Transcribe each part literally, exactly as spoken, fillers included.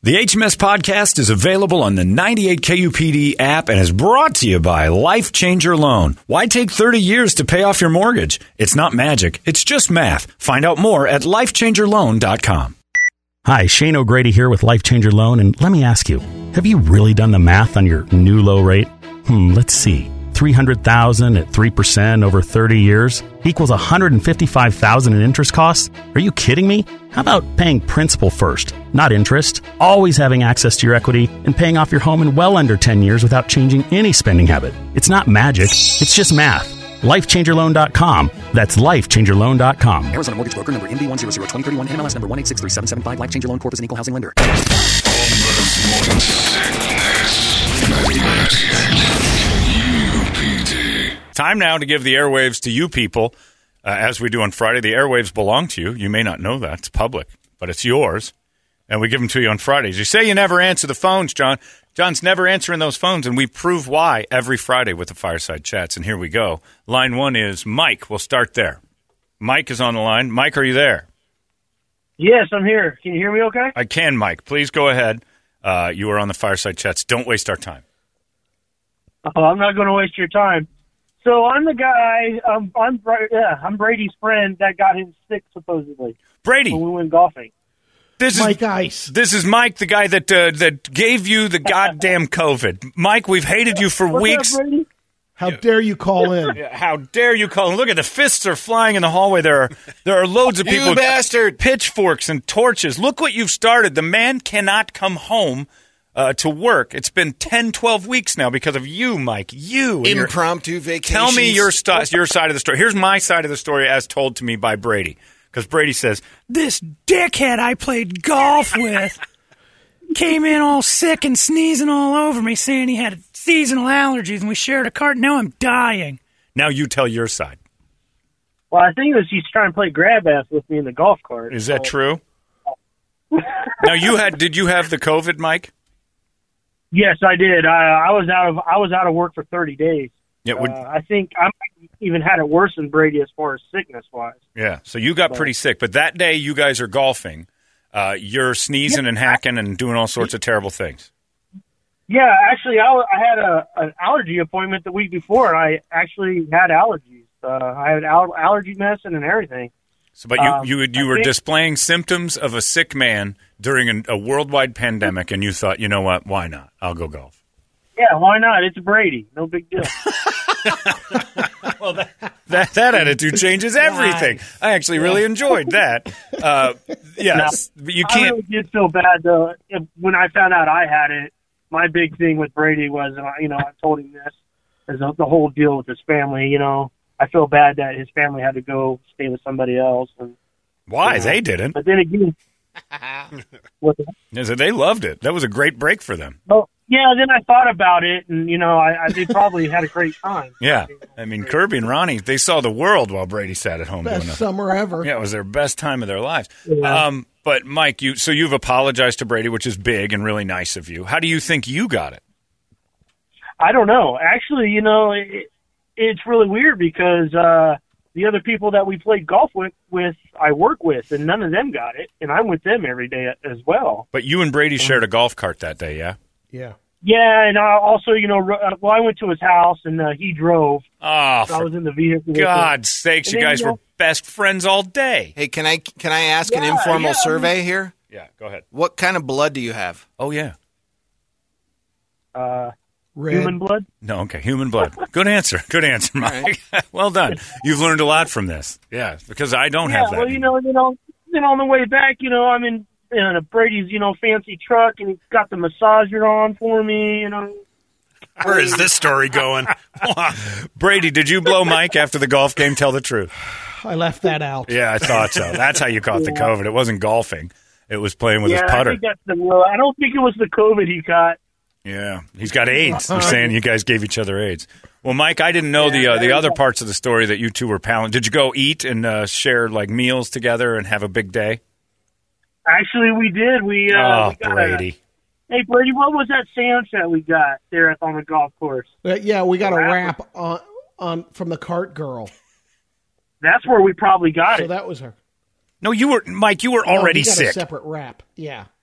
The H M S podcast is available on the ninety-eight K U P D app and is brought to you by Life Changer Loan. Why take thirty years to pay off your mortgage? It's not magic. It's just math. Find out more at life changer loan dot com. Hi, Shane O'Grady here with Life Changer Loan, and let me ask you, have you really done the math on your new low rate? Hmm, let's see. three hundred thousand dollars at three percent over thirty years equals one hundred fifty-five thousand dollars in interest costs? Are you kidding me? How about paying principal first, not interest, always having access to your equity, and paying off your home in well under ten years without changing any spending habit? It's not magic. It's just math. life changer loan dot com. That's life changer loan dot com. Arizona Mortgage Broker number M B one zero zero two zero three one, N M L S number one eight six three seven seven five. Life Changer Loan Corp is an equal housing lender. Time now to give the airwaves to you people. Uh, as we do on Friday, the airwaves belong to you. You may not know that. It's public, but it's yours. And we give them to you on Fridays. You say you never answer the phones, John. John's never answering those phones, and we prove why every Friday with the Fireside Chats. And here we go. Line one is Mike. We'll start there. Mike is on the line. Mike, are you there? Yes, I'm here. Can you hear me okay? I can, Mike. Please go ahead. Uh, you are on the Fireside Chats. Don't waste our time. Oh, I'm not going to waste your time. So I'm the guy, um, I'm yeah, I'm Brady's friend that got him sick, supposedly. Brady. When we went golfing. This Mike is, Ice. This is Mike, the guy that uh, that gave you the goddamn COVID. Mike, we've hated you for What's weeks. up, Brady? How dare you call in? How dare you call him? Look at the fists are flying in the hallway. There are there are loads of people You bastard. with pitchforks and torches. Look what you've started. The man cannot come home uh, to work. It's been ten, twelve weeks now because of you, Mike. You. and your- Impromptu vacation. Tell me your, st- your side of the story. Here's my side of the story as told to me by Brady. Because Brady says, this dickhead I played golf with came in all sick and sneezing all over me, saying he had seasonal allergies, and we shared a cart. Now I'm dying. now you tell your side. Well, I think it was he's trying to play grab ass with me in the golf cart. Is that so. true? Now you had, did you have the COVID, Mike? Yes, I did. I, I was out of I was out of work for thirty days. Yeah, would, Uh, I think I might even had it worse than Brady as far as sickness wise. yeah. So you got pretty sick. But that day you guys are golfing. Uh, you're sneezing and hacking and doing all sorts of terrible things. Yeah, actually, I, I had a an allergy appointment the week before, and I actually had allergies. Uh, I had al- allergy medicine and everything. So, but you Um, you you I were think- displaying symptoms of a sick man during an, a worldwide pandemic, and you thought, you know what? Why not? I'll go golf. Yeah, why not? It's Brady. No big deal. Well, that, that that attitude changes everything. I actually really enjoyed that. Uh, yes, but you I can't. really did feel bad, though. If, when I found out I had it, my big thing with Brady was, and I, you know, I told him this, is the, the whole deal with his family. You know, I feel bad that his family had to go stay with somebody else. And, Why you know, they didn't? But then again, what the, They said they loved it. That was a great break for them. oh, yeah, then I thought about it, and, you know, I, I they probably had a great time. Yeah, I mean Kirby and Ronnie, they saw the world while Brady sat at home Best doing it. summer ever. Yeah, it was their best time of their lives. Yeah. Um, but Mike, you so you've apologized to Brady, which is big and really nice of you. How do you think you got it? I don't know. Actually, you know, it, it's really weird because uh, the other people that we played golf with, with, I work with, and none of them got it, and I'm with them every day as well. But you and Brady shared a golf cart that day, yeah? Yeah. Yeah, and I also, you know, uh, well, I went to his house, and uh, he drove. Oh, So I for was in the vehicle. with him. God's sakes, And you then, guys you were know- best friends all day. Hey, can I can I ask an Yeah, informal yeah, survey here? Yeah, go ahead. What kind of blood do you have? Oh, yeah. Uh, Red. human blood? No, okay, human blood. Good answer. Good answer, Mike. Well done. You've learned a lot from this. Yeah, because I don't Yeah, have that. well, you know, you know, then on the way back, you know, I'm in, in a Brady's, you know, fancy truck, and he's got the massager on for me, you know. Where is this story going? Brady, did you blow Mike after the golf game? Tell the truth. I left that out. Yeah, I thought so. That's how you caught the COVID. It wasn't golfing. It was playing with yeah, his I putter. think that's the real. I don't think it was the COVID he caught. Yeah, he's got AIDS. They're saying you guys gave each other AIDS. Well, Mike, I didn't know the uh, the other parts of the story that you two were pal. Did you go eat and uh, share like meals together and have a big day? Actually, we did. We uh, oh, we got Brady. A, hey, Brady, what was that sandwich that we got there on the golf course? Uh, yeah, we got a Wrap. wrap on, on from the cart girl. That's where we probably got So it. that was her. No, you were Mike. You were No, already we got sick. A separate wrap. Yeah.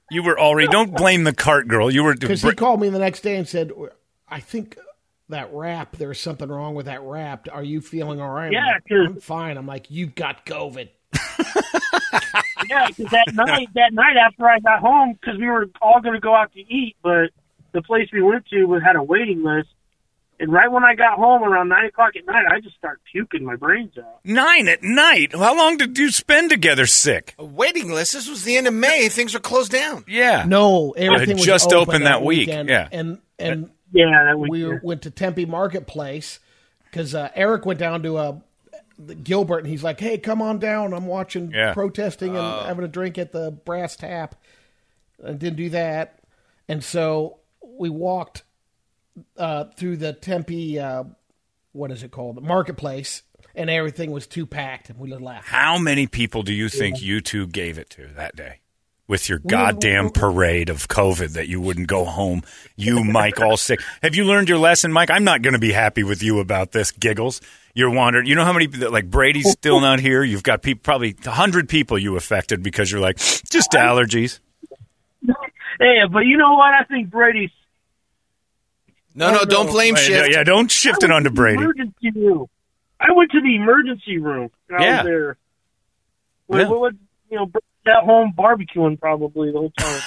You were already. Don't blame the cart girl. You were. Because he called me the next day and said, I think that wrap, there's something wrong with that wrap. Are you feeling all right? Yeah, I'm, like, 'cause- I'm fine. I'm like, you've got COVID. Yeah, because that night, that night after I got home, because we were all going to go out to eat, but the place we went to was, had a waiting list. And right when I got home around nine o'clock at night, I just started puking my brains out. Nine at night. How long did you spend together sick? A waiting list. This was the end of May. Things were closed down. Yeah. No, everything was just open opened that week, weekend. yeah. And, and Yeah, that week. we yeah. went to Tempe Marketplace because uh, Eric went down to uh, Gilbert, and he's like, hey, come on down. I'm watching Yeah. protesting and having a drink at the Brass Tap. I didn't do that. And so we walked uh, through the Tempe, uh, what is it called, the Marketplace, and everything was too packed, and we left. How many people do you think you two gave it to that day? With your goddamn parade of COVID that you wouldn't go home. You, Mike, all sick. Have you learned your lesson, Mike? I'm not going to be happy with you about this, Giggles. You're wandering. You know how many, like, Brady's still not here? You've got people, probably one hundred people you affected because you're like, just allergies. Hey, but you know what? I think Brady's. No, no, don't blame Wait, shift. Yeah, don't shift it onto Brady. Emergency room. I went to the emergency room. And I Yeah. was there. What, Yeah. what, what, you know, at home barbecuing probably the whole time.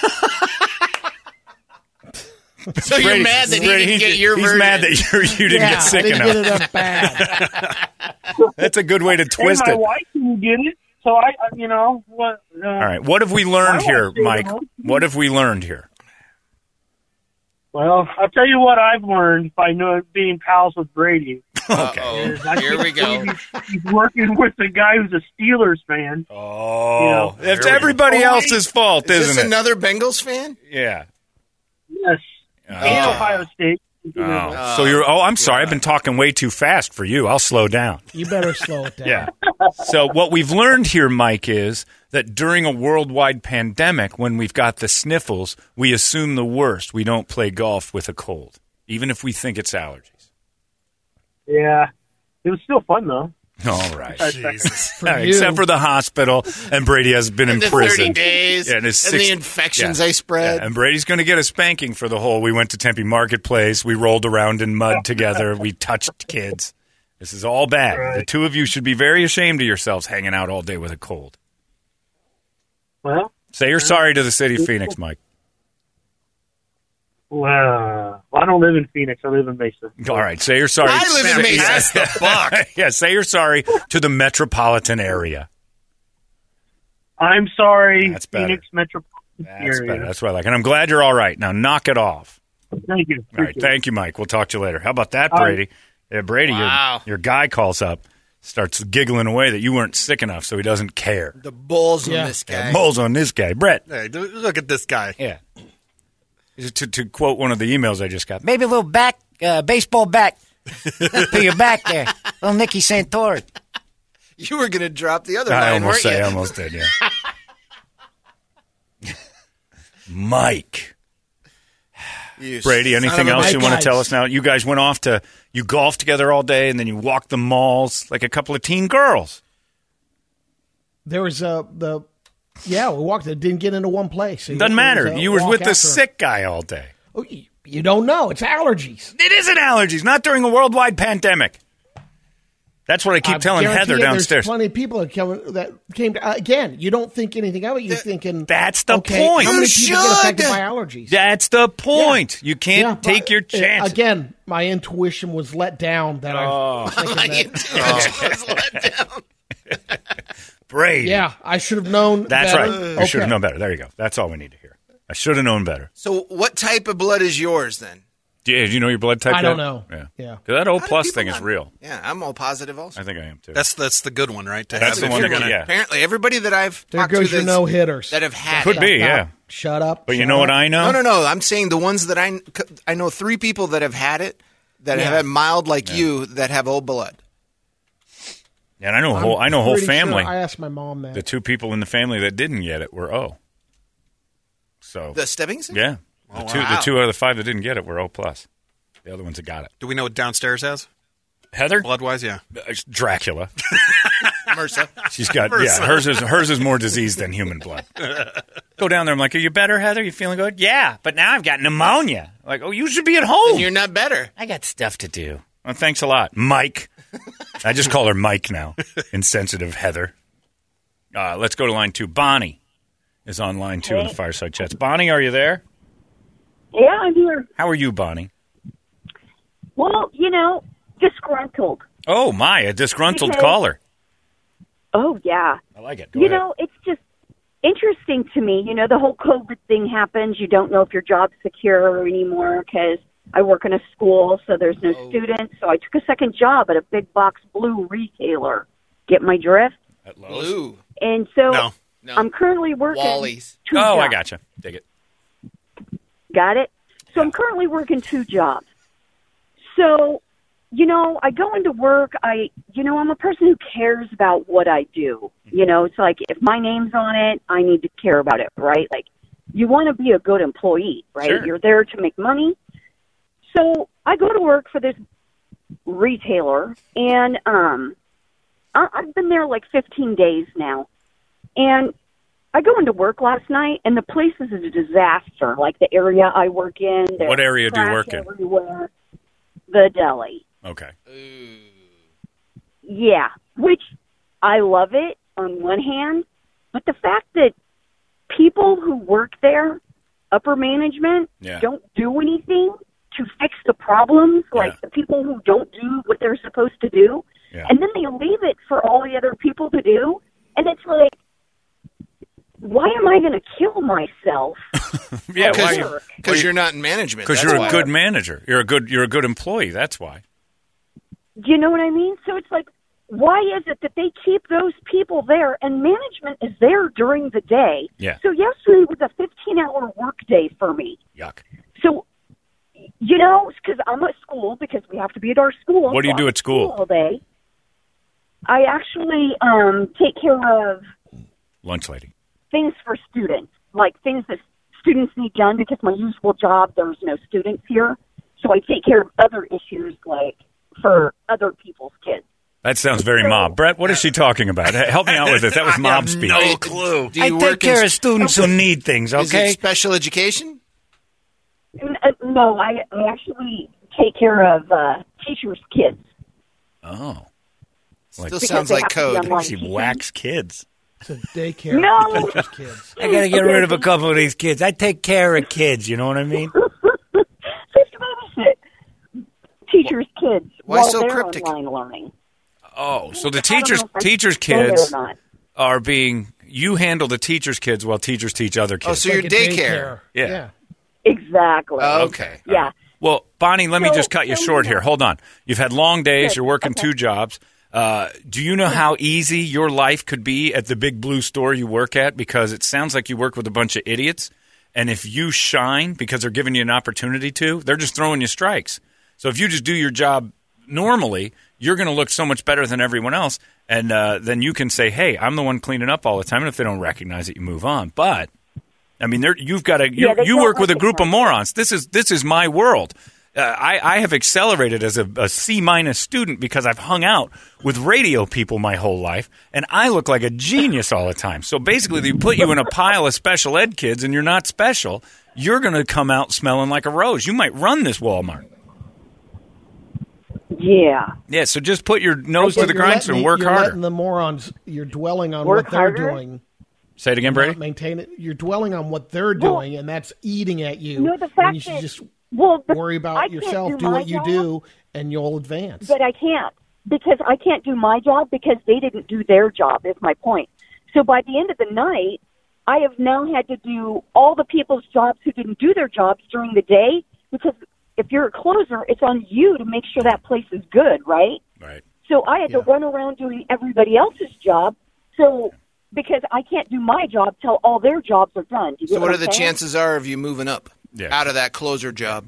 So you're Brady- mad that he Brady, didn't get he's- your He's version. mad that you're, you didn't yeah, get sick I didn't enough. get enough bad. That's a good way to twist and my it. wife didn't get it, so I, I you know, what? Uh, All right, what have we learned I here, won't say Mike? no. What have we learned here? Well, I'll tell you what I've learned by know, being pals with Brady. Uh-oh. Is I Here we think go. He's, he's working with the guy who's a Steelers fan. Oh, You know, it's here we everybody go. else's fault, Is isn't this it? another Bengals fan? Yeah. Yes, and Ohio State. Oh. so you're. Oh, I'm sorry. I've been talking way too fast for you. I'll slow down. You better slow it down. Yeah. So what we've learned here, Mike, is that during a worldwide pandemic, when we've got the sniffles, we assume the worst. We don't play golf with a cold, even if we think it's allergies. Yeah, it was still fun though. All right. Jesus. For All right, you. except for the hospital, and Brady has been in The prison. thirty days Yeah, and, his and six- the infections yeah. I spread. Yeah, and Brady's going to get a spanking for the whole. We went to Tempe Marketplace. We rolled around in mud together. We touched kids. This is all bad. Right. The two of you should be very ashamed of yourselves hanging out all day with a cold. Well, Say you're sorry to the city of Phoenix, Mike. well, I don't live in Phoenix. I live in Mesa. All right, say you're sorry. I live in Mesa. That's the buck. Yeah, say you're sorry to the metropolitan area. I'm sorry, That's better. Phoenix metropolitan That's area. better. That's what I like. And I'm glad you're all right. Now knock it off. Thank you. All right, thank you, Mike. We'll talk to you later. How about that, Brady? Yeah, Brady, Wow. your, your guy calls up, starts giggling away that you weren't sick enough, so he doesn't care. The balls Yeah. on this guy. Moles on this guy. Brett. Hey, do- look at this guy. Yeah. To, to quote one of the emails I just got. Maybe a little back, uh, baseball bat to your back there. Little Nicky Santori. You were going to drop the other I line, almost weren't say, you? I almost did, yeah. Mike. You Brady, son anything of a else bitch. you want to guys. tell us now? You guys went off to, you golfed together all day, and then you walked the malls like a couple of teen girls. There was uh, the, yeah, we walked. It didn't get into one place. So Doesn't it matter. was a You were walk with the after. sick guy all day. Oh, you, you don't know. It's allergies. It isn't allergies, not during a worldwide pandemic. That's what I keep I telling guarantee Heather you downstairs. There's plenty of people that came. That came to, uh, again. You don't think anything of it. You're thinking That's the okay, point. How many You people get should. affected by allergies? That's the point. You can't Yeah, take but, your uh, chance. Again, my intuition was let down. That Oh. I was thinking that, Brady. yeah, I should have known. That's better. right. You Okay. should have known better. There you go. That's all we need to hear. I should have known better. So what type of blood is yours then? Do you, do you know your blood type I don't yet? know. Yeah. Yeah. 'Cause that O How do plus people thing is not- real. Yeah, I'm all positive also. I think I am too. That's that's the good one, right? To That's have the if one you're that- gonna- yeah. Apparently, everybody that I've There talked goes to your that's- no hitters. that have had Could it. be, yeah. Shut up. But you shut know what up. I know? No, no, no. I'm saying the ones that I I know three people that have had it that Yeah. have had mild like you that have old blood. And I know a I'm whole. I know a whole pretty sure family. I asked my mom that. The two people in the family that didn't get it were O. So The Stebbingson? yeah, the two wow. the two out of the five that didn't get it were O plus. The other ones that got it. Do we know what downstairs has? Heather, Blood wise, yeah. Uh, Dracula. MRSA. She's got yeah. Hers is hers is more disease than human blood. Go down there. I'm like, are you better, Heather? You feeling good? Yeah, but now I've got pneumonia. Like, oh, you should be at home. And you're not better. I got stuff to do. Well, thanks a lot, Mike. I just call her Mike now. Insensitive Heather. Uh, let's go to line two. Bonnie is on line two in the Fireside Chats. Bonnie, are you there? Yeah, I'm here. How are you, Bonnie? Well, you know, disgruntled. Oh, my, a disgruntled Because- caller. Oh, yeah. I like it. Go you ahead. know, it's just interesting to me. You know, the whole COVID thing happens. You don't know if your job's secure anymore because I work in a school, so there's no Oh. students. So I took a second job at a big box blue retailer. Get my drift? At Lowe's? Blue. And so No. No. I'm currently working Wally's. two Oh, jobs. I gotcha. Dig it. Got it? So I'm currently working two jobs. So, you know, I go into work, I, you know, I'm a person who cares about what I do. You know, it's like if my name's on it, I need to care about it, right? Like, you want to be a good employee, right? Sure. You're there to make money. So I go to work for this retailer, and um, I- I've been there like fifteen days now. And I go into work last night, and the place is a disaster. Like the area I work in. there's What area do you trash work in? Everywhere. The deli. Okay. Yeah, which I love it on one hand, but the fact that people who work there, upper management, Yeah. don't do anything to fix the problems, like the people who don't do what they're supposed to do, Yeah. and then they leave it for all the other people to do, and it's like, why am I going to kill myself? Yeah, at why- work? Because you're not in management. Because That's you're a why. good manager. You're a good. You're a good employee. That's why. Do you know what I mean? So it's like, why is it that they keep those people there and management is there during the day? Yeah. So yesterday was a fifteen-hour work day for me. Yuck. So, you know, because I'm at school, because we have to be at our school. What do you so do I'm at school? All day. I actually um, take care of Lunch lady. things for students, like things that students need done, because my usual job, there's no students here. So I take care of other issues, like for other people's kids. That sounds very mob. Brett, what is she talking about? H- Help me out with this. That was mob speak. No clue. Do I you take work care in, of students who need things, Is okay? it special education? N- uh, No, I, I actually take care of uh, teachers' kids. Oh. Still Because sounds they like have to be code. online She teaching. whacks kids. It's a daycare No. for teachers' kids. I gotta get rid of a couple of these kids. I take care of kids, you know what I mean? Just babysit teachers' kids Why while so they're cryptic? online learning. Oh, so the I don't teachers know if I teachers say it or kids not. are being you handle the teachers kids while teachers teach other kids. Oh, so you're Like a daycare. Yeah. Exactly. Oh, okay. Yeah. Well, Bonnie, let me So- just cut you so, short you here. know- Hold on. You've had long days. Good. You're working Okay. two jobs. Uh, do you know how easy your life could be at the big blue store you work at? Because it sounds like you work with a bunch of idiots. And if you shine because they're giving you an opportunity to, they're just throwing you strikes. So if you just do your job normally, you're going to look so much better than everyone else. And uh, then you can say, hey, I'm the one cleaning up all the time. And if they don't recognize it, you move on. But, I mean, there, you've got to you, Yeah, they you don't work with a group of recognize morons. This is this is my world. Uh, I, I have accelerated as a, a C minus student because I've hung out with radio people my whole life, and I look like a genius all the time. So basically, they put you in a pile of special ed kids, and you're not special. You're going to come out smelling like a rose. You might run this Walmart. Yeah. Yeah, so just put your nose to But the you're grindstone and letting- work you're harder. letting the morons, you're dwelling on Work what they're harder? doing. Say it again, Not Brady. maintain it. You're dwelling on what they're Well, doing, and that's eating at you. No, the and fact you should that- just Well, the, worry I about can't yourself. do Do my what you job, do, and you'll advance. But I can't, because I can't do my job because they didn't do their job, is my point. So by the end of the night, I have now had to do all the people's jobs who didn't do their jobs during the day, because if you're a closer, it's on you to make sure that place is good, right? Right. So I had to run around doing everybody else's job, so because I can't do my job till all their jobs are done. Do you So get what are I'm the saying? chances are of you moving up Yeah. out of that closer job?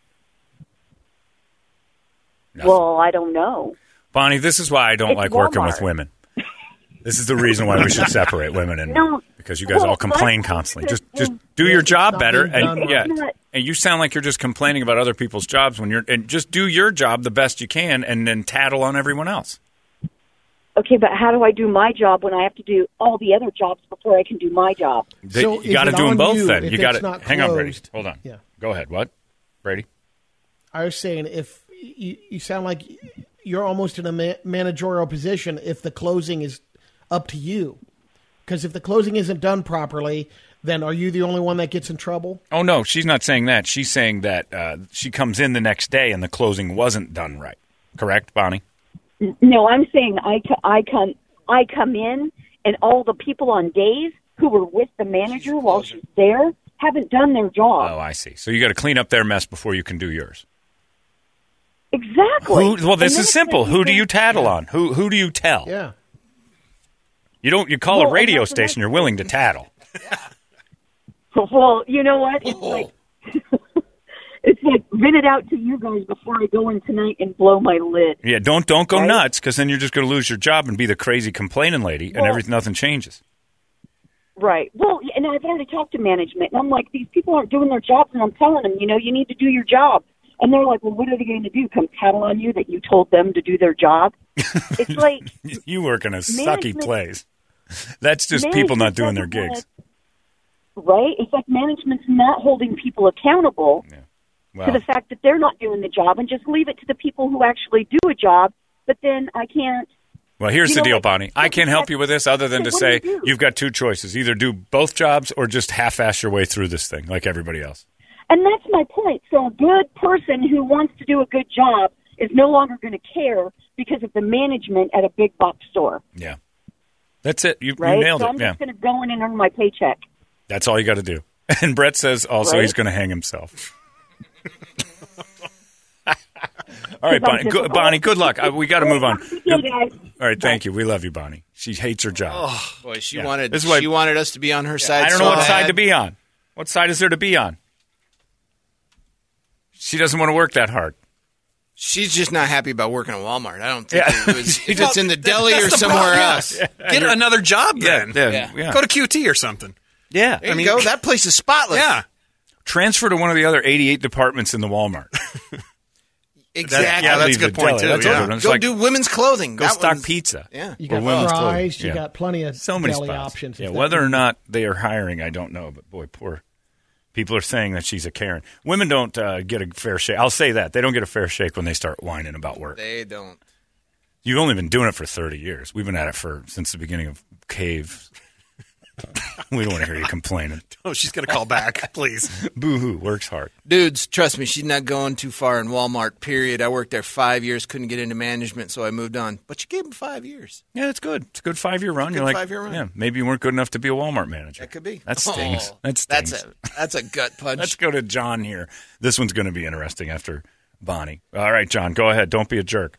Well, I don't know. Bonnie, this is why I don't It's like working with Walmart. women. This is the reason why we should separate women and No. because you guys Well, all complain my- constantly. Just it's- just do your job not better, being and done yeah, right. and you sound like you're just complaining about other people's jobs when you're and just do your job the best you can, and then tattle on everyone else. okay, but how do I do my job when I have to do all the other jobs before I can do my job? They- So you is got to it do them on both you then. if You got it's to not hang on, Brady. closed? Hold on. Yeah. Go ahead. What, Brady? I was saying if you, you sound like you're almost in a ma- managerial position if the closing is up to you. Because if the closing isn't done properly, then are you the only one that gets in trouble? Oh, no, she's not saying that. She's saying that uh, she comes in the next day and the closing wasn't done right. Correct, Bonnie? No, I'm saying I, co- I come I come in and all the people on days who were with the manager while she's there haven't done their job. Oh, I see. So you got to clean up their mess before you can do yours. Exactly. Who, well, this And then is it's simple. like Who do think- you tattle on? Who who do you tell? Yeah. You don't. You call Well, a radio and that's the station. You're willing to tattle. Well, you know what? It's like it's like vent it out to you guys before I go in tonight and blow my lid. Yeah, don't don't go Right? nuts because then you're just going to lose your job and be the crazy complaining lady, and Well- everything nothing changes. Right. Well, and I've already talked to management, and I'm like, these people aren't doing their jobs, and I'm telling them, you know, you need to do your job. And they're like, well, what are they going to do? Come tattle on you that you told them to do their job? It's like You work in a sucky Management- place. That's just people not doing their management gigs. doesn't wanna- Right? It's like management's not holding people accountable Well, to the fact that they're not doing the job, and just leave it to the people who actually do a job. But then I can't. well, here's you the know, deal, like, Bonnie. I can't help you with this other than Yeah, to what do say you do? you've got two choices: either do both jobs or just half-ass your way through this thing like everybody else. And that's my point. So a good person who wants to do a good job is no longer going to care because of the management at a big box store, Yeah, that's it. You, right? you nailed so it. I'm Yeah, just going to go in and earn my paycheck. that's all you got to do. And Brett says also Right? he's going to hang himself. All right, Because I'm Bonnie. just- Good, Bonnie, good luck. Uh, we got to move on. Yeah, guys. All right, thank you. We love you, Bonnie. She hates her job. Oh boy, she Yeah. wanted This is why- she wanted us to be on her side. I don't so know what bad. side to be on. What side is there to be on? She doesn't want to work that hard. She's just not happy about working at Walmart. I don't think Yeah. it was, if it's in the deli or That's the somewhere problem. else. Yeah. Get another job then. Yeah, Yeah. yeah. Go to Q T or something. Yeah. There you go. That place is spotless. Yeah. Transfer to one of the other eighty-eight departments in the Walmart. Exactly. yeah, that's a Leave good the point, deli. too, That's yeah. what I'm Go like, do women's clothing. go That stock one's- pizza. Yeah. You Or got women's fries. clothing. You Yeah. got plenty of So many deli spots. options. Yeah, if that whether or can- not they are hiring, I don't know. But boy, poor people are saying that she's a Karen. Women don't uh, get a fair shake. I'll say that they don't get a fair shake when they start whining about work. They don't. You've only been doing it for thirty years. We've been at it for since the beginning of caves. We don't want to hear you complaining. Oh, she's going to call back, please. Boo-hoo, works hard. Dudes, trust me, she's not going too far in Walmart, period. I worked there five years, couldn't get into management, so I moved on. But you gave him five years. Yeah, it's good. It's a good five-year run. Good You're like, five-year run. yeah, maybe you weren't good enough to be a Walmart manager. That could be. That stings. Oh, that stings. That's a, that's a gut punch. Let's go to John here. This one's going to be interesting after Bonnie. All right, John, go ahead. Don't be a jerk.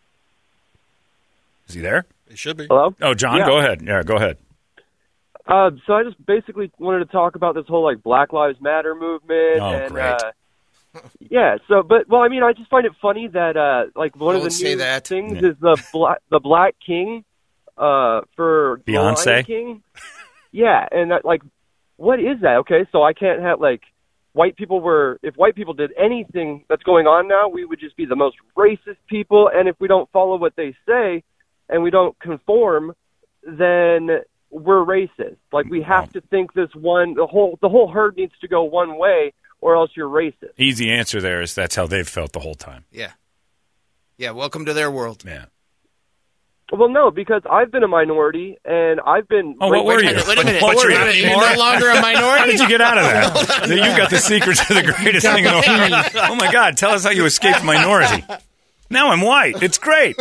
Is he there? It should be. Hello? Oh, John, Yeah. go ahead. Yeah, go ahead. Uh, so I just basically wanted to talk about this whole like Black Lives Matter movement. Oh, and, great. Uh, yeah. So, but well, I mean, I just find it funny that uh, like one of Don't the say new that. things Yeah. is the black the Black King uh, for The Beyonce? Lion King. Yeah, and that, like, what is that? Okay, so I can't have like white people were if white people did anything that's going on now, we would just be the most racist people. And if we don't follow what they say and we don't conform, then we're racist. Like we have to think this one the whole the whole herd needs to go one way or else you're racist. Easy answer there is that's how they've felt the whole time. Yeah. Yeah, welcome to their world. Yeah. Well, no, because I've been a minority and I've been Oh, what were you? Wait a minute. What were you? You're You're no longer a minority? How did you get out of that? You got the secret to the greatest thing in the world. Oh, my God. Tell us how you escaped minority. Now I'm white. It's great.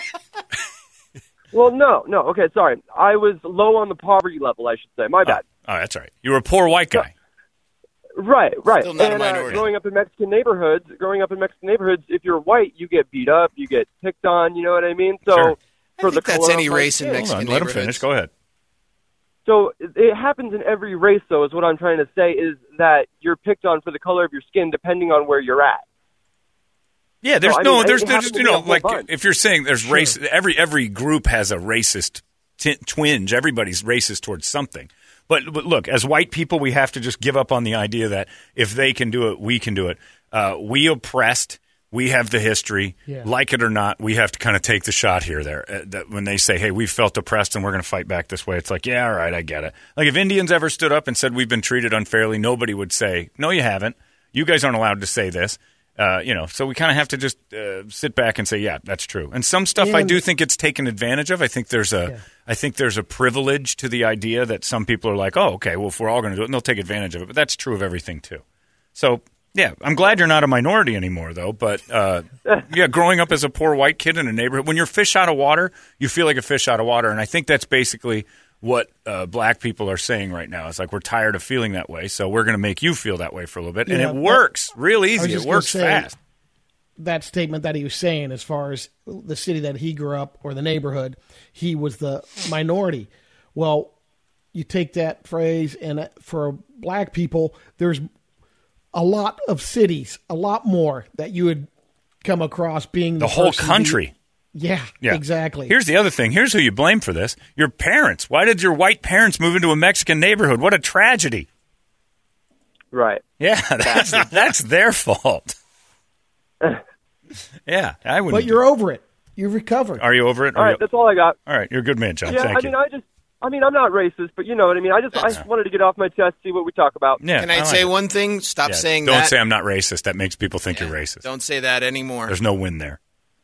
Well, no, no. Okay, sorry. I was low on the poverty level, I should say. My bad. Oh, that's all right. You were a poor white guy. Right, right. Still not a and uh, minority. growing up in Mexican neighborhoods, growing up in Mexican neighborhoods, if you're white, you get beat up, you get picked on. You know what I mean? So Sure. for I the think that's color any of my race in skin. Hold Mexican on. Let him neighborhoods. finish. Go ahead. So it happens in every race, though. Is what I'm trying to say is that you're picked on for the color of your skin, depending on where you're at. Yeah, there's No, I no, mean, there's, it there's, happens you to me know, a whole like bunch. if you're saying there's race, every every group has a racist t- twinge. Everybody's racist towards something. But, but look, as white people, we have to just give up on the idea that if they can do it, we can do it. Uh, we oppressed. We have the history. Yeah. Like it or not, we have to kind of take the shot here there. Uh, that when they say, hey, we felt oppressed and we're going to fight back this way, it's like, yeah, all right, I get it. Like if Indians ever stood up and said we've been treated unfairly, nobody would say, no, you haven't. You guys aren't allowed to say this. Uh, you know, so we kind of have to just uh, sit back and say, yeah, that's true. And some stuff And- I do think it's taken advantage of. I think there's a, Yeah. I think there's a privilege to the idea that some people are like, oh, okay, well, if we're all going to do it, and they'll take advantage of it. But that's true of everything too. So, yeah, I'm glad you're not a minority anymore, though. But uh, yeah, growing up as a poor white kid in a neighborhood, when you're fish out of water, you feel like a fish out of water, and I think that's basically what uh, black people are saying right now. It's like we're tired of feeling that way, so we're going to make you feel that way for a little bit, and Yeah, it but- works real I was easy. It just gonna works say, fast. That statement that he was saying, as far as the city that he grew up or the neighborhood, he was the minority. Well, you take that phrase, and for black people, there's a lot of cities, a lot more that you would come across being the, The whole person country. Be, yeah, Yeah, exactly. Here's the other thing. Here's who you blame for this: your parents. Why did your white parents move into a Mexican neighborhood? What a tragedy! Right. Yeah, that's that's their fault. Yeah, I would. But you're over it. You've recovered. Are you over it? All Are right, you- that's all I got. All right, you're a good man, John. Yeah, Thank I you. mean, I just, I mean, I'm not racist, but you know what I mean. I just, I just wanted to get off my chest, see what we talk about. Yeah, Can I, like say it. one thing? Stop Yeah, saying don't that. say I'm not racist. That makes people think you're racist. Don't say that anymore. There's no win there.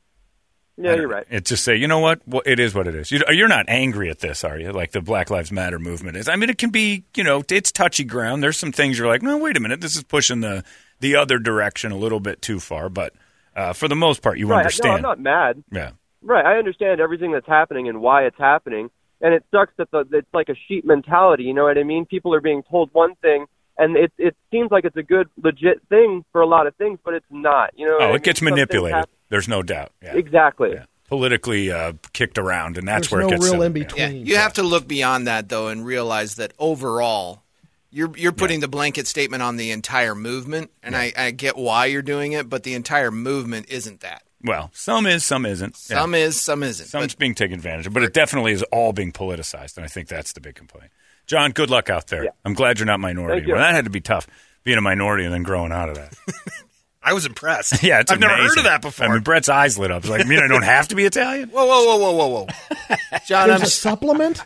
Yeah, you're right. It's just say, you know what? Well, it is what it is. You- You're not angry at this, are you? Like the Black Lives Matter movement is. I mean, it can be, you know, it's touchy ground. There's some things you're like, no, wait a minute. This is pushing the, the other direction a little bit too far. But uh, for the most part, you right. understand. No, I'm not mad. Yeah. Right. I understand everything that's happening and why it's happening. And it sucks that the, it's like a sheep mentality. You know what I mean? People are being told one thing, and it it seems like it's a good, legit thing for a lot of things, but it's not. You know? what Oh, I it mean? gets Some things manipulated. happen- There's no doubt. Yeah. Exactly. Yeah. Politically uh, kicked around, and that's There's where no it gets real silly. in Yeah. between. Yeah, you have to look beyond that though and realize that overall, you're you're putting the blanket statement on the entire movement, and I, I get why you're doing it, but the entire movement isn't that. Well, some is, some isn't. Yeah. Some is, some isn't. Some's But being taken advantage of, but it definitely is all being politicized, and I think that's the big complaint. John, good luck out there. Yeah. I'm glad you're not minority Thank you. anymore. That had to be tough, being a minority and then growing out of that. I was impressed. Yeah, it's I've never heard amazing. of that before. I mean, Brett's eyes lit up. He's like, I mean, I don't have to be Italian? whoa, whoa, whoa, whoa, whoa, whoa, John, There's I'm a supplement?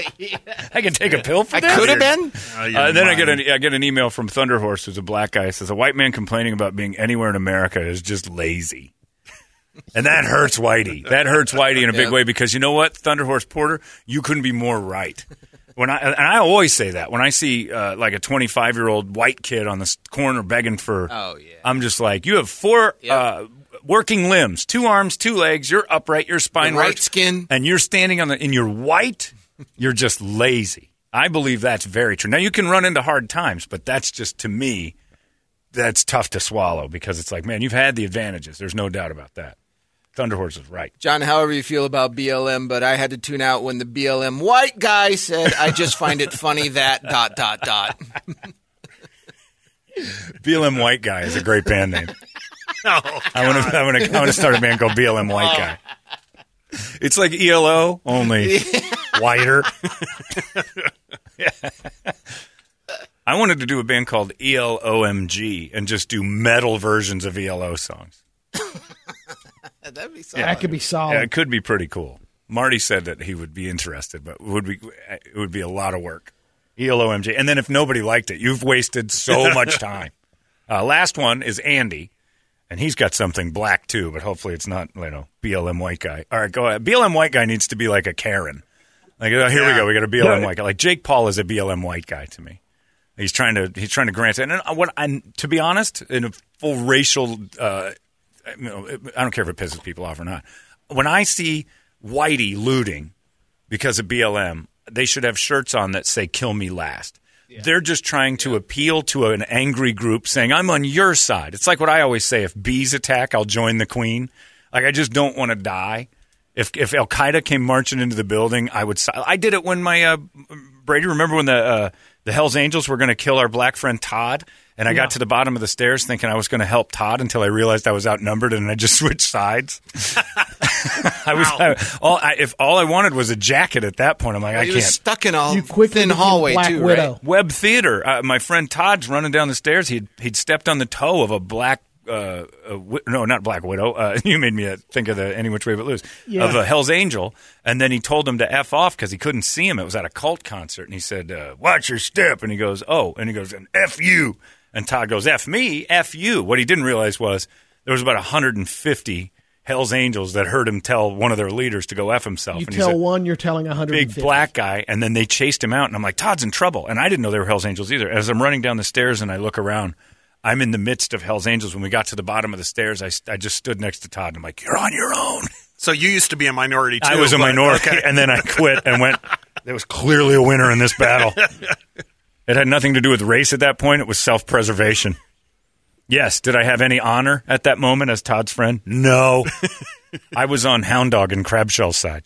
I can take a pill for I this? could have been. Oh, you're Uh, then I mine. get an I get an email from Thunder Horse, who's a black guy. Says a white man complaining about being anywhere in America is just lazy, and that hurts Whitey. That hurts Whitey in a big Yep. way because you know what, Thunder Horse Porter, you couldn't be more right. When I and I always say that when I see uh, like a twenty-five year old white kid on the s- corner begging for, Oh, yeah. I'm just like, you have four Yep. uh, working limbs, two arms, two legs. You're upright. Your spine The right works, skin. and you're standing on the. And you're white. You're just lazy. I believe that's very true. Now you can run into hard times, but that's just to me, that's tough to swallow because it's like, man, you've had the advantages. There's no doubt about that. Thunder Horse is right. John, however you feel about B L M, but I had to tune out when the B L M white guy said, I just find it funny that dot, dot, dot. B L M White Guy is a great band name. Oh, I want to I want to I want to start a band called B L M White Guy. It's like E L O, only whiter. I wanted to do a band called E L O M G and just do metal versions of E L O songs. That'd be solid. That could be solid. Yeah, it could be pretty cool. Marty said that he would be interested, but it would be it would be a lot of work. E L O M G, and then if nobody liked it, you've wasted so much time. Uh, last one is Andy, and he's got something black too, but hopefully it's not you know B L M White Guy. All right, go ahead. B L M White Guy needs to be like a Karen. Like oh, here we go, we got a B L M White Guy. Like Jake Paul is a B L M White Guy to me. He's trying to he's trying to grant it. And what I, to be honest, in a full racial. Uh, You know, I don't care if it pisses people off or not. When I see Whitey looting because of B L M, they should have shirts on that say "Kill me last." Yeah. They're just trying to yeah. appeal to an angry group, saying "I'm on your side." It's like what I always say: if bees attack, I'll join the queen. Like I just don't want to die. If if Al Qaeda came marching into the building, I would. I did it when my uh, Brady. Remember when the uh, the Hell's Angels were going to kill our black friend Todd? And I yeah. got to the bottom of the stairs thinking I was going to help Todd until I realized I was outnumbered and I just switched sides. I was I, all I, if all I wanted was a jacket at that point. I'm like, well, I you can't. Were stuck in a you thin hallway Black too, Widow. right? Web Theater. Uh, my friend Todd's running down the stairs. He'd he'd stepped on the toe of a black uh, uh, wi- no, not Black Widow. Uh, you made me uh, think of the Any Which Way But Loose Yeah. of a Hell's Angel, and then he told him to F off because he couldn't see him. It was at a cult concert, and he said, uh, "Watch your step," and he goes, "Oh," and he goes, "And F you," and Todd goes, "F me, F you." What he didn't realize was there was about one hundred fifty Hell's Angels that heard him tell one of their leaders to go F himself. You and tell he's a one, you're telling one hundred fifty. big black guy, and then they chased him out, and I'm like, Todd's in trouble. And I didn't know they were Hell's Angels either. As I'm running down the stairs and I look around, I'm in the midst of Hell's Angels. When we got to the bottom of the stairs, I, I just stood next to Todd, and I'm like, you're on your own. So you used to be a minority, too. I was a but- minority, okay. and then I quit and went, there was clearly a winner in this battle. It had nothing to do with race at that point. It was self-preservation. Yes. Did I have any honor at that moment as Todd's friend? No. I was on Hound Dog and Crabshell's side.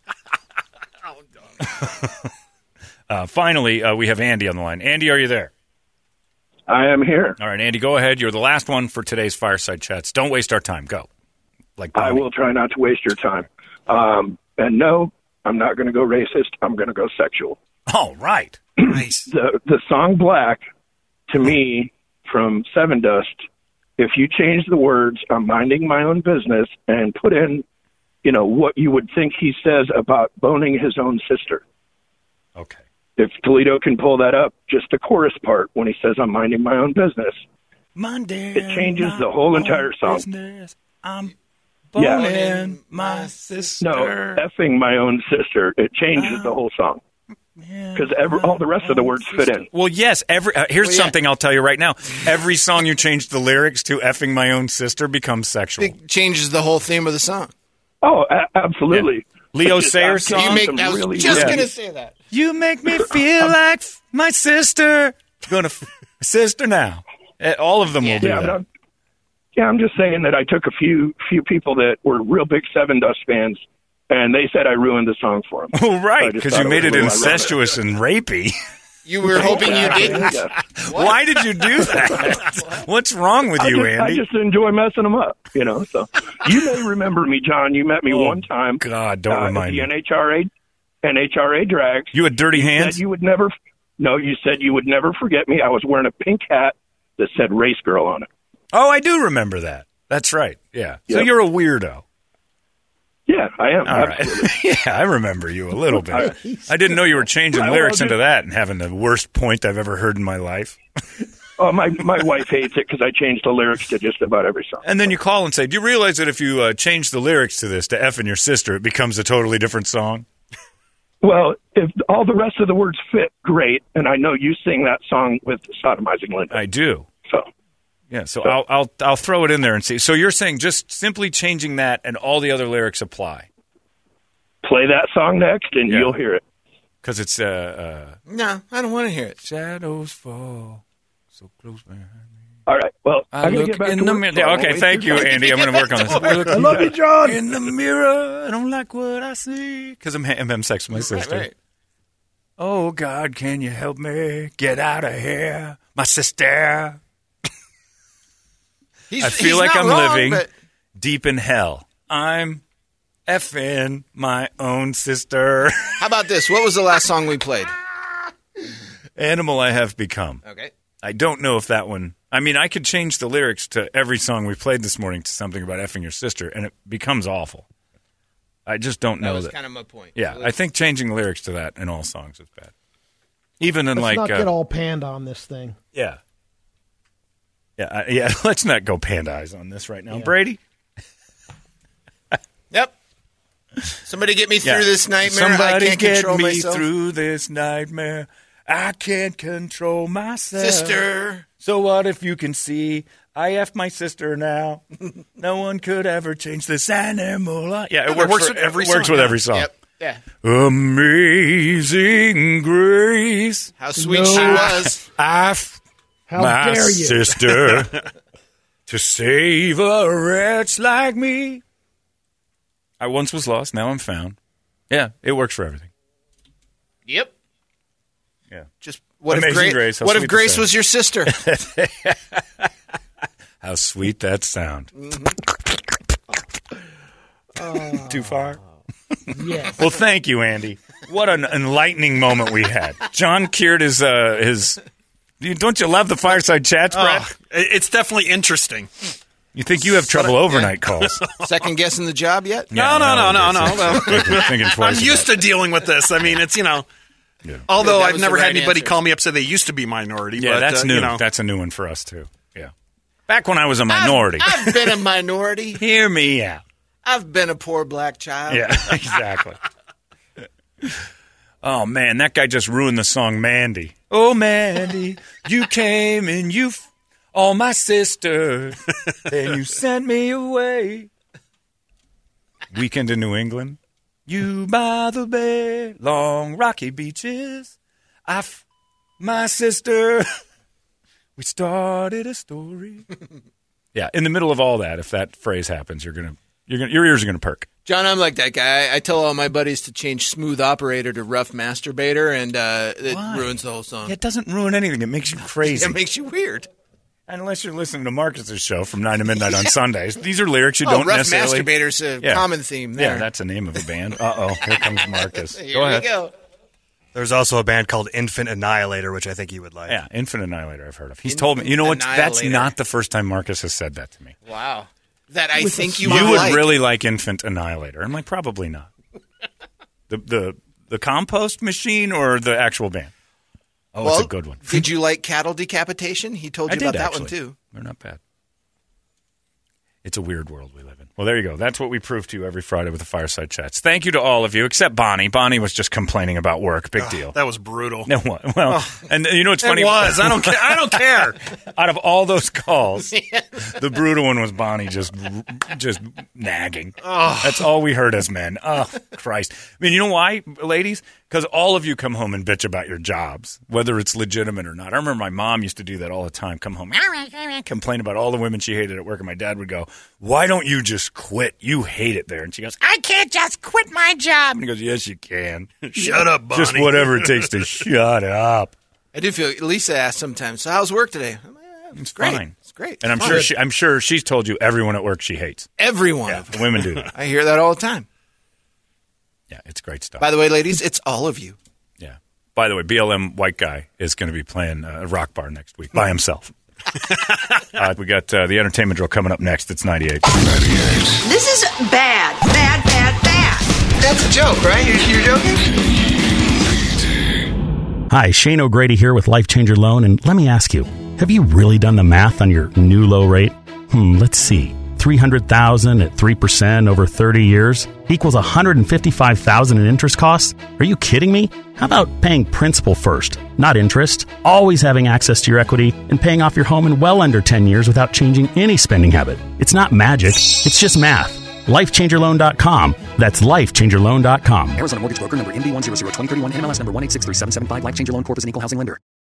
uh, finally, uh, we have Andy on the line. Andy, are you there? I am here. All right, Andy, go ahead. You're the last one for today's Fireside Chats. Don't waste our time. Go. Like I will try not to waste your time. Um, and no, I'm not going to go racist. I'm going to go sexual. All right. Nice. The the song Black, to me, from Seven Dust, if you change the words, I'm minding my own business, and put in, you know, what you would think he says about boning his own sister. Okay. If Toledo can pull that up, just the chorus part when he says, I'm minding my own business, Monday, it changes the whole entire song. Business. I'm Yeah. boning my sister. No, effing my own sister. It changes the whole song. Because all the rest of the words fit in. Well, yes. Every uh, here's Well, yeah. something I'll tell you right now. Every song you change the lyrics to "effing my own sister" becomes sexual. It changes the whole theme of the song. Oh, a- absolutely. Leo But just- Sayer I've song. seen You make, some I was really just good- going to say that. You make me feel like f- my sister. Gonna f- sister now. Uh, All of them will do Yeah, but that. I'm, yeah, I'm just saying that I took a few few people that were real big Seven Dust fans, and they said I ruined the song for them. Oh, right, I just because thought you it made was it a little ironic. incestuous and rapey. You were hoping you didn't. Yeah. Why did you do that? What's wrong with I you, just, Andy? I just enjoy messing them up, you know. So you may remember me, John. You met me Oh, one time. God, don't uh, remind at me. the N H R A N H R A drags. You had dirty You hands? said you would never. No, you said you would never forget me. I was wearing a pink hat that said "Race Girl" on it. Oh, I do remember that. That's right. Yeah. So Yep. you're a weirdo. Yeah, I am. All right. absolutely. Yeah, I remember you a little bit. All I didn't know you were changing Well, lyrics I'll into just- that and having the worst point I've ever heard in my life. Oh, my my wife hates it because I changed the lyrics to just about every song. And then you call and say, do you realize that if you uh, change the lyrics to this to F and your sister, it becomes a totally different song? Well, if all the rest of the words fit, great. And I know you sing that song with Sodomizing Linda. I do. So, Yeah, so I'll, I'll I'll throw it in there and see. So you're saying just simply changing that and all the other lyrics apply? play that song next, and Yeah. you'll hear it. Because it's... Uh, uh, No, I don't want to hear it. Shadows fall so close behind me. All right. Well, I I'm gonna look get back in to the work, mirror. so I won't Okay, waste thank you, your time. Andy. I'm going to work on this. I love you, John. In the mirror, I don't like what I see. Because I'm, ha- I'm having sex with my sister. Right. Oh, God, can you help me get out of here? My sister. He's, I feel he's like not I'm wrong, living but deep in hell. I'm effing my own sister. how about this? What was the last song we played? Animal I have become. Okay. I don't know if that one... I mean, I could change the lyrics to every song we played this morning to something about effing your sister, and it becomes awful. I just don't That know was that. kind of my point. Yeah, I think changing the lyrics to that in all songs is bad. Even in Let's like... not uh, get all panda on this thing. Yeah. Yeah, uh, yeah. Let's not go panda eyes on this right now. Brady? Yep. Somebody get me through Yeah. this nightmare. Somebody I can't get control me myself. through this nightmare. I can't control myself. Sister. So what if you can see I F my sister now? No one could ever change this animal. I- Yeah, it, It works, works for, with every it works song, with yeah. every song. Yep. Yeah. Amazing grace. How sweet No. she was. I f- How my dare you? sister to save a wretch like me. I once was lost, now I'm found. Yeah, it works for everything. Yep. Yeah. Just what Amazing if Grace? Grace, how What sweet if the Grace sound. was your sister? How sweet that sound. Too far? Yes. Well, thank you, Andy. What an enlightening moment we had. John cured his uh, his. You- Don't you love the fireside chats, Brett? Oh, it- it's definitely interesting. You think you have trouble overnight calls? Second guessing the job yet? No, no, no, no, no. no. Thinking, thinking twice I'm used about to dealing with this. I mean, it's, you know, Yeah. although That I've was never the had right anybody answer. call me up say they used to be minority. Yeah, but, that's uh, new. You know. That's a new one for us, too. Yeah. Back when I was a minority. I've, I've been a minority. Hear me out. I've been a poor black child. Yeah, exactly. Oh, man, that guy just ruined the song Mandy. Oh, Mandy, you came and you, f- all my sisters, then you sent me away. Weekend in New England. You by the bay, long rocky beaches. I, f- my sister, we started a story. Yeah, in the middle of all that, if that phrase happens, you're gonna, you're gonna, your ears are gonna perk. John, I'm like that guy. I, I tell all my buddies to change smooth operator to rough masturbator, and uh, it Why? ruins the whole song. It doesn't ruin anything. It makes you crazy. It makes you weird. And unless you're listening to Marcus's show from nine to midnight on Sundays, these are lyrics you Oh, don't rough necessarily. masturbator's a Yeah. common theme there. Yeah, that's the name of a band. Uh oh, here comes Marcus. Here Go we ahead. go. There's also a band called Infant Annihilator, which I think you would like. Yeah, Infant Annihilator. I've heard of. He's told me. You know what? That's Annihilator. not the first time Marcus has said that to me. Wow. That I think you, You would would like. really like Infant Annihilator. I'm like, probably not. the the the compost machine or the actual band? Oh, well, it's a good one. Did you like Cattle Decapitation? He told I you did, about that actually. one, too. They're not bad. It's a weird world we live in. Well, there you go. That's what we prove to you every Friday with the Fireside Chats. Thank you to all of you, except Bonnie. Bonnie was just complaining about work. Big deal. That was brutal. No, what? Well, Oh. and you know what's funny? It was. I don't care. I don't care. Out of all those calls, the brutal one was Bonnie just just nagging. Oh. That's all we heard as men. Oh, Christ. I mean, you know why, ladies? Because all of you come home and bitch about your jobs, whether it's legitimate or not. I remember my mom used to do that all the time. Come home, complain about all the women she hated at work, and my dad would go, "Why don't you just quit? You hate it there." And she goes, I can't just quit my job. and he goes, "Yes, you can. Shut up, Bonnie. Just whatever it takes to shut up." I do feel Lisa asks sometimes, so how's work today? I'm like, yeah, It's great. fine. It's great. And I'm Fine. sure she, I'm sure she's told you everyone at work she hates. Everyone. Yeah, the women do that. I hear that all the time. Yeah, it's great stuff. By the way, ladies, it's all of you. Yeah. By the way, B L M White Guy is going to be playing uh, a rock bar next week by himself. uh, we got uh, the entertainment drill coming up next. It's ninety-eight. This is bad, bad, bad, bad. That's a joke, right? You're, you're joking? Hi, Shane O'Grady here with Life Changer Loan, and let me ask you, have you really done the math on your new low rate? Hmm, let's see. three hundred thousand dollars at three percent over thirty years equals one hundred fifty-five thousand dollars in interest costs? Are you kidding me? How about paying principal first, not interest, always having access to your equity, and paying off your home in well under ten years without changing any spending habit? It's not magic, it's just math. life changer loan dot com. That's life changer loan dot com. Arizona Mortgage Broker number M D one zero zero two zero three one, N M L S number one eight six three seven seven five. Life Changer Loan Corp is an equal housing lender.